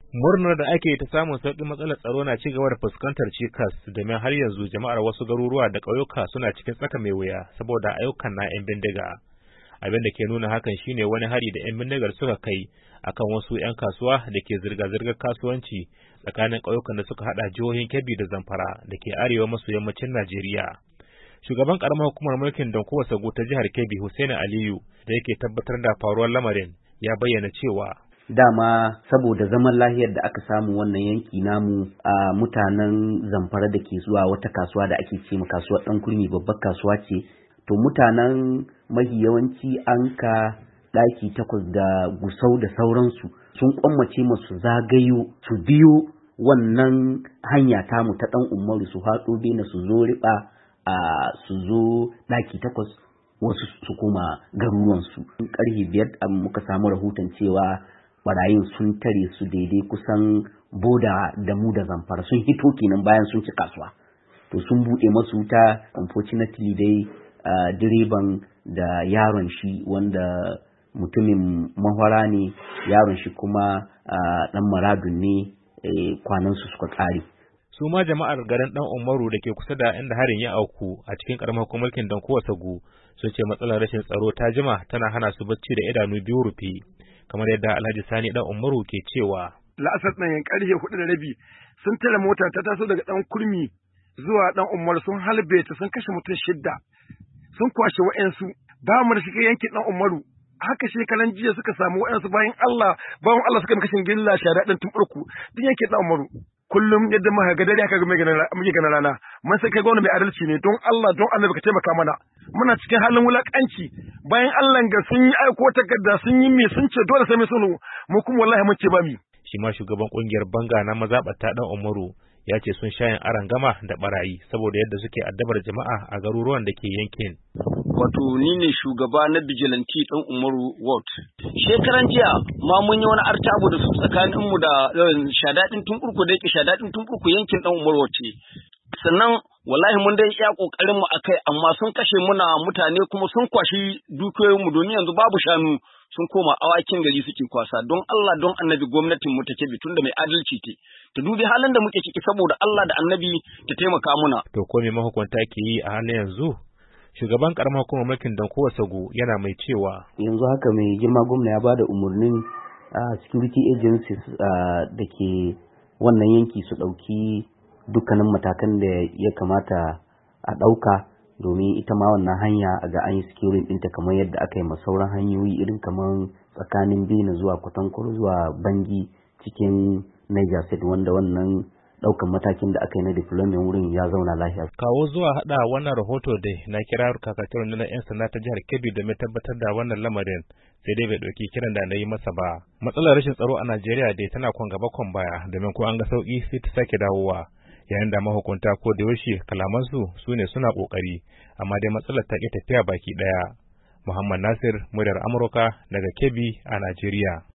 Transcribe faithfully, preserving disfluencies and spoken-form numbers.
Murnar da ake ta samun sauƙin matsalar tsaro na ci gaba da fuskantar cikas domin har yanzu jama'ar wasu garuruwa da ƙauyuka suna cikin tsaka mai wuya saboda ayyukan na 'yan bindiga. Abin da ke nuna hakan shine wani hari da 'yan bindigar suka kai akan wasu 'yan kasuwa da ke zirga-zirgar kasuwanci tsakanin ƙauyukan da suka haɗa jihohin Kebbi da Zamfara da ke arewa maso yammacin Najeriya. Shugaban ƙaramar hukumar mulkin Dankowa Sagu ta jihar Kebbi Hussaini Aliyu da yake tabbatar da faruwar lamarin ya bayyana cewa dama saboda zaman lahiyar da aka samu wannan yanki namu a mutanen Zamfara da ke zuwa wata kasuwa da ake ce kasuwar ɗan kurmi, babbar kasuwa ce, to mutanen mahi yawanci an ka ɗaki takwas da Gusau da sauransu sun kwammace masu zagayo su biyo wannan hanya tamu ta ɗan Umaru su haɗo bena su zo riɓa a su zo ɗaki takwas wasu su koma garuruwansu. Ƙarfe biyar muka samu rahoton cewa barayin sun tare su daidai kusan boda da mu da Zamfara, sun hito kenan bayan sun ci kasuwa, to sun buɗe masu wuta. Unfortunately dai uh, direban da yaron shi wanda mutumin mahwara ne, yaron shi kuma uh, ɗan maradun ne, eh, kwanansu suka ƙare. Su ma jama'ar garin ɗan Umaru da ke kusa da inda harin ya auku a cikin ƙaramar hukumar mulkin Dankowa Sagu sun ce matsalar rashin tsaro ta jima tana hana su bacci da idanu biyu rufe, kamar yadda Alhaji Sani ɗan Umaru ke cewa. La'asar ɗan ƙarfe hudu da rabi sun tare mota ta taso daga ɗan kurmi zuwa ɗan Umaru, sun halbe ta, sun kashe mutum shidda, sun kwashe wa'yansu. Ba mu da shiga yankin ɗan Umaru. Haka shekaran jiya suka samu wa'yansu bayan Allah, bayan Allah suka kashin gilla shara ɗan tumɓurku duk yankin ɗan Umaru. Kullum yadda muka ga dare aka ga muke ganin rana, mun sai kai gwamnati mai adalci ne, don Allah don Annabi ka taimaka mana. Muna cikin halin wulakanci, bayan Allah ga sun yi aiko takarda sun yi me sun ce dole sai mai sunu, mu kuma wallahi mun ce ba mi. Shi ma shugaban kungiyar banga na mazaɓata ɗan Umaru ya ce sun sha yin arangama da barayi saboda yadda suke addabar jama'a a garuruwan da ke yankin. Wato ni ne shugaba na bijilanti ɗan Umaru Ward. Shekaran jiya ma mun yi wani artabu da su tsakanin mu da shadaɗin tunkurku da yake shadaɗin tunkurku yankin ɗan Umaru ce. Sannan wallahi mun dai iya kokarin mu akai, amma sun kashe muna mutane kuma sun kwashi dukiyoyin mu, domin yanzu babu shanu, sun koma awakin gari suke kwasa. Don Allah don Annabi gwamnatin mu take bitun da mai adalci ce ta dubi halin da muke ciki, saboda Allah da Annabi ta taimaka muna. To ko me mahukunta ke yi a halin yanzu? Shugaban karamar hukumar mulkin Dankowa Sagu yana mai cewa yanzu haka mai girma gwamna ya bada umarnin uh, security agencies uh, da ke wannan yanki su ɗauki dukkanin matakan da ya kamata a ɗauka domin ita ma wannan hanya a ga an yi securing ɗinta kamar yadda aka yi ma sauran hanyoyi irin kamar tsakanin Bena zuwa Kwatankwaro zuwa Bangi cikin Niger State, wanda wannan ɗaukan matakin da aka yi na deployment wurin ya zauna lafiya. Kawo zuwa haɗa wannan rahoto dai na kira kakakin na 'yan sanda ta jihar Kebbi domin tabbatar da wannan lamarin, sai dai bai ɗauki kiran da na yi masa ba. Matsalar rashin tsaro a Najeriya dai tana kwan gaba kwan baya, domin ko an ga sauƙi sai ta sake dawowa. Yayin da mahukunta ko da yaushe kalamansu su ne suna ƙoƙari, amma dai matsalar ta ƙi tafiya baki ɗaya. Muhammad Nasir, muryar Amurka daga Kebbi a Najeriya.